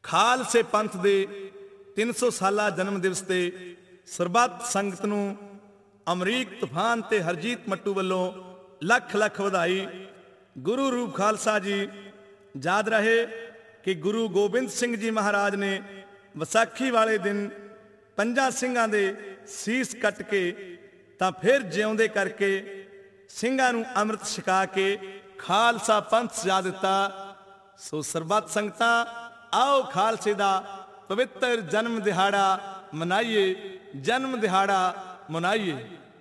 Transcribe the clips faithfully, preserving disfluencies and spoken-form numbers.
ਖਾਲਸੇ ਪੰਥ ਦੇ ਤਿੰਨ ਸੌ ਸਾਲਾ ਜਨਮ ਦਿਵਸ ਤੇ ਸਰਬੱਤ ਸੰਗਤ ਨੂੰ ਅਮਰੀਕ ਤੂਫਾਨ ਤੇ ਹਰਜੀਤ ਮੱਟੂ ਵੱਲੋਂ ਲੱਖ ਲੱਖ ਵਧਾਈ। ਗੁਰੂ ਰੂਪ ਖਾਲਸਾ ਜੀ ਯਾਦ ਰਹੇ ਕਿ ਗੁਰੂ ਗੋਬਿੰਦ ਸਿੰਘ ਜੀ ਮਹਾਰਾਜ ਨੇ ਵਿਸਾਖੀ ਵਾਲੇ ਦਿਨ ਪੰਜਾਂ ਸਿੰਘਾਂ ਦੇ ਸੀਸ ਕੱਟ ਕੇ ਤਾਂ ਫਿਰ ਜਿਉਂਦੇ ਕਰਕੇ ਸਿੰਘਾਂ ਨੂੰ ਅੰਮ੍ਰਿਤ ਛਕਾ ਕੇ ਖਾਲਸਾ ਪੰਥ ਸਜਾ ਦਿੱਤਾ। ਸੋ ਸਰਬੱਤ ਸੰਗਤਾਂ आओ खालसे दा पवित्र जन्म दिहाड़ा मनाइए, जन्म दिहाड़ा मनाइए।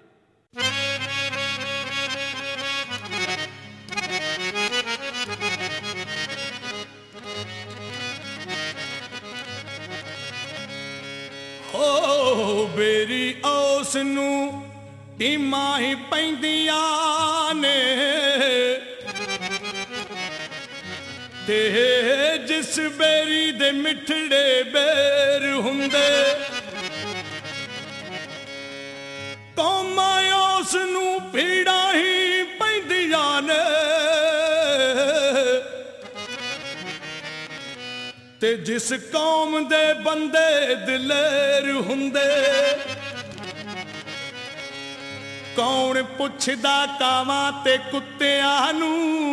हो बेरी ओस नू टीमा ही पैंदियां ने ते जिस बेरी दे मिठड़े बेर हुंदे कौमां उस नू पीड़ा ही पैंदियां ने ते जिस कौम दे बंदे दिलेर हुंदे कौन पुछदा कावां ते कुत्तियां नू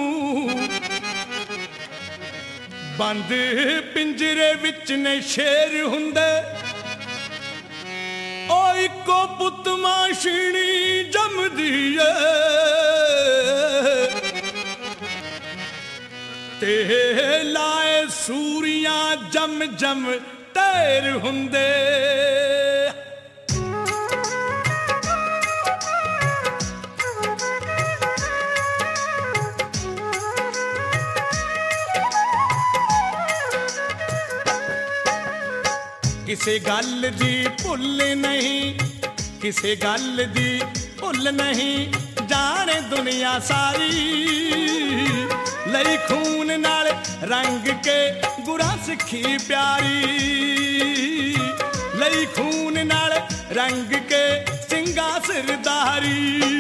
बंद पिंजरे विच ने शेर हुंदे ओ इको पुत माशीनी जमदी ते लाए सूरियां जम जम तैर हुंदे। किसे गल दी भुल नहीं, किसे गल दी भुल नहीं, जाने दुनिया सारी लई खून नाल रंग के गुरा सिखी प्यारी, लई खून नाल रंग के सिंगा सिरदारी।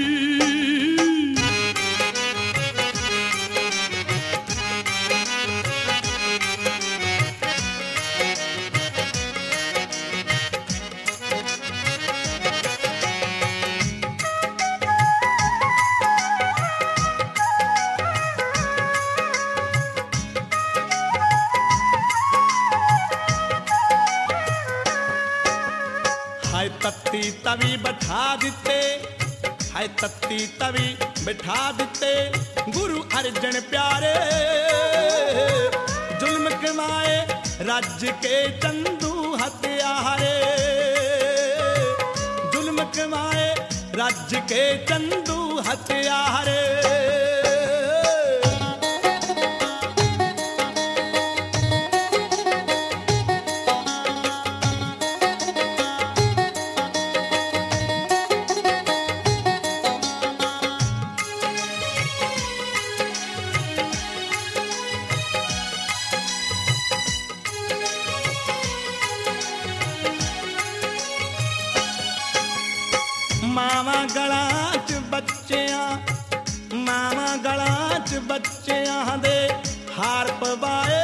तत्ती तवी बैठा दिते, हाय तत्ती तवी बैठा दिते गुरु अर्जन प्यारे, जुल्म कमाए रज के चंदू हत्यारे, जुल्म कमाए रज के चंदू हत्यारे। मावा गलां च बच्चियां, मावा गलां च बच्चियां दे हार पवाए,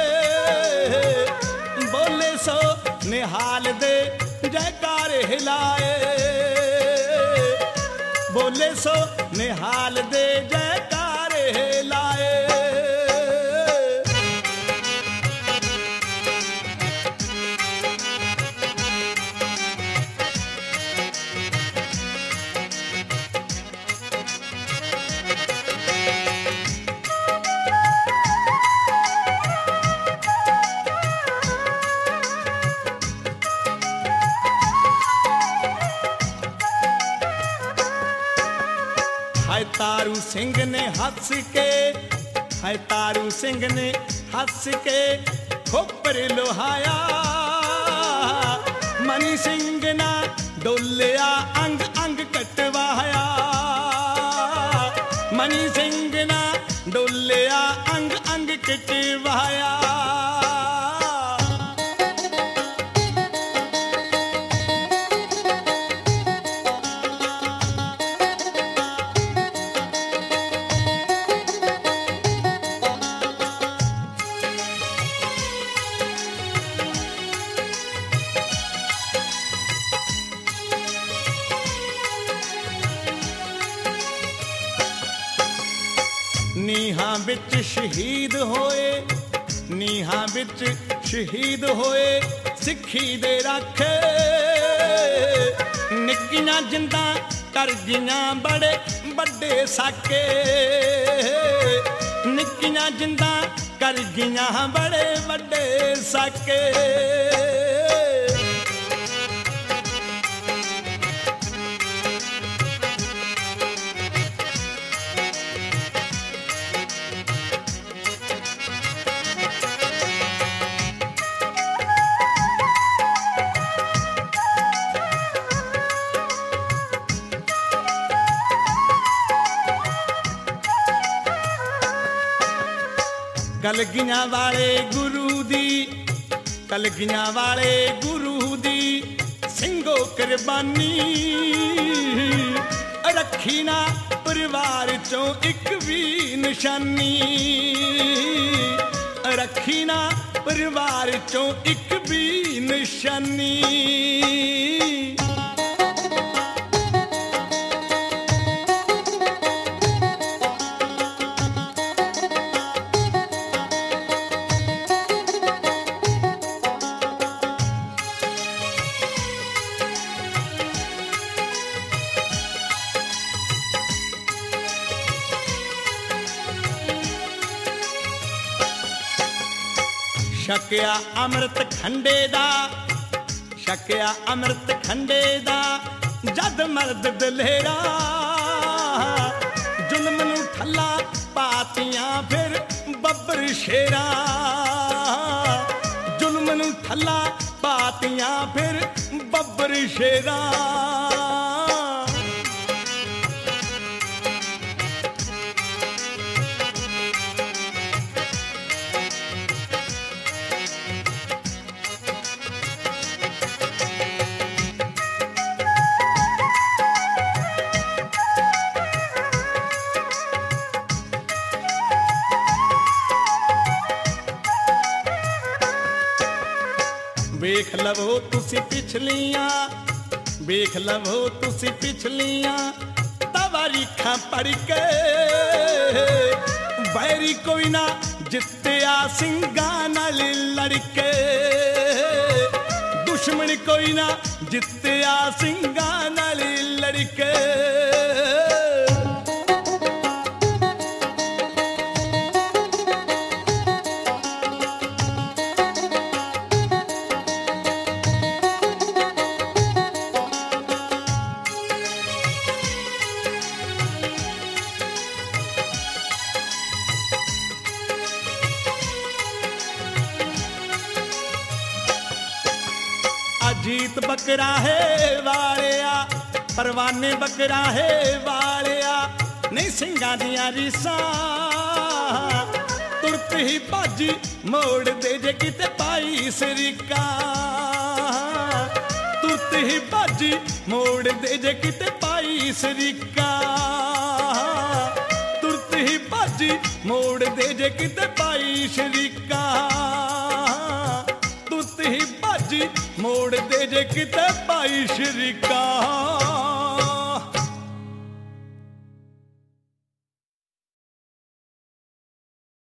बोले सो निहाल दे जयकार हिलाए, बोले सो निहाल दे जयकार हिलाए। हाय तारू सिंह ने हंस के, हाय तारू सिंह ने हंस के खोपर लोहाया, मनी सिंह ना डोलिया अंग अंग कटवाया, मनी सिंह ना डोलिया अंग अंग कटवाया। ਵਿੱਚ ਸ਼ਹੀਦ ਹੋਏ, ਨੀਹਾਂ ਵਿੱਚ ਸ਼ਹੀਦ ਹੋਏ ਸਿੱਖੀ ਦੇ ਰਾਖੇ। ਨਿੱਕੀਆਂ ਜਿੰਦਾਂ ਕਰ ਗਈਆਂ ਬੜੇ ਵੱਡੇ ਸਾਕੇ, ਨਿੱਕੀਆਂ ਜਿੰਦਾਂ ਕਰ ਗਈਆਂ ਬੜੇ ਵੱਡੇ ਸਾਕੇ। ਕਲਗੀਆਂ ਵਾਲੇ ਗੁਰੂ ਦੀ, ਕਲਗੀਆਂ ਵਾਲੇ ਗੁਰੂ ਦੀ ਸਿੰਘੋ ਕੁਰਬਾਨੀ। ਰੱਖੀ ਨਾ ਪਰਿਵਾਰ ਚੋਂ ਇੱਕ ਵੀ ਨਿਸ਼ਾਨੀ, ਰੱਖੀ ਨਾ ਪਰਿਵਾਰ ਚੋਂ ਇੱਕ ਵੀ ਨਿਸ਼ਾਨੀ। ਛਕਿਆ ਅੰਮ੍ਰਿਤ ਖੰਡੇ ਦਾ, ਛਕਿਆ ਅੰਮ੍ਰਿਤ ਖੰਡੇ ਦਾ ਜਦ ਮਰਦ ਦਲੇਰਾ। ਜ਼ੁਲਮ ਨੂੰ ਠੱਲਾ ਪਾਤੀਆਂ ਫਿਰ ਬੱਬਰ ਸ਼ੇਰਾਂ, ਜ਼ੁਲਮ ਨੂੰ ਠੱਲਾ ਪਾਤੀਆਂ ਫਿਰ ਬੱਬਰ ਸ਼ੇਰਾਂ। ਵੇਖ ਲਵੋ ਤੁਸੀਂ ਪਿਛਲੀਆਂ, ਵੇਖ ਲਵੋ ਤੁਸੀਂ ਪਿਛਲੀਆਂ ਤਵਾਰੀਖਾਂ ਪੜ੍ਹ ਕੇ। ਵੈਰੀ ਕੋਈ ਨਾ ਜਿੱਤਿਆ ਸਿੰਘਾਂ ਨਾਲ ਲੜ ਕੇ, ਦੁਸ਼ਮਣ ਕੋਈ ਨਾ ਜਿੱਤਿਆ ਸਿੰਘਾਂ ਨਾਲ ਲੜ ਕੇ। ਅਜੀਤ ਬਕਰਾਹੇ ਵਾਲਿਆ, ਪਰਵਾਨੇ ਬਕਰਾਹੇ ਵਾਲਿਆ ਨਹੀਂ ਸਿੰਘਾਂ ਦੀਆਂ ਰੀਸਾਂ। ਤੁਰਤ ਹੀ ਭਾਜੀ ਮੋੜਦੇ ਜੇ ਕਿਤੇ ਪਾਈ ਸਰੀਕਾ, ਤੁਰਤ ਹੀ ਭਾਜੀ ਮੋੜਦੇ ਜੇ ਕਿਤੇ ਪਾਈ ਸਰੀਕਾ, ਤੁਰਤ ਹੀ ਭਾਜੀ ਮੋੜਦੇ ਜੇ ਕਿਤੇ ਪਾਈ ਸ਼ਰੀਕਾ, ਤੁਰਤ ਹੀ ਭਾਜੀ ਮੋੜਦੇ ਜੇ ਕਿਤੇ ਪਾਈ ਸ਼ਰੀਕਾ।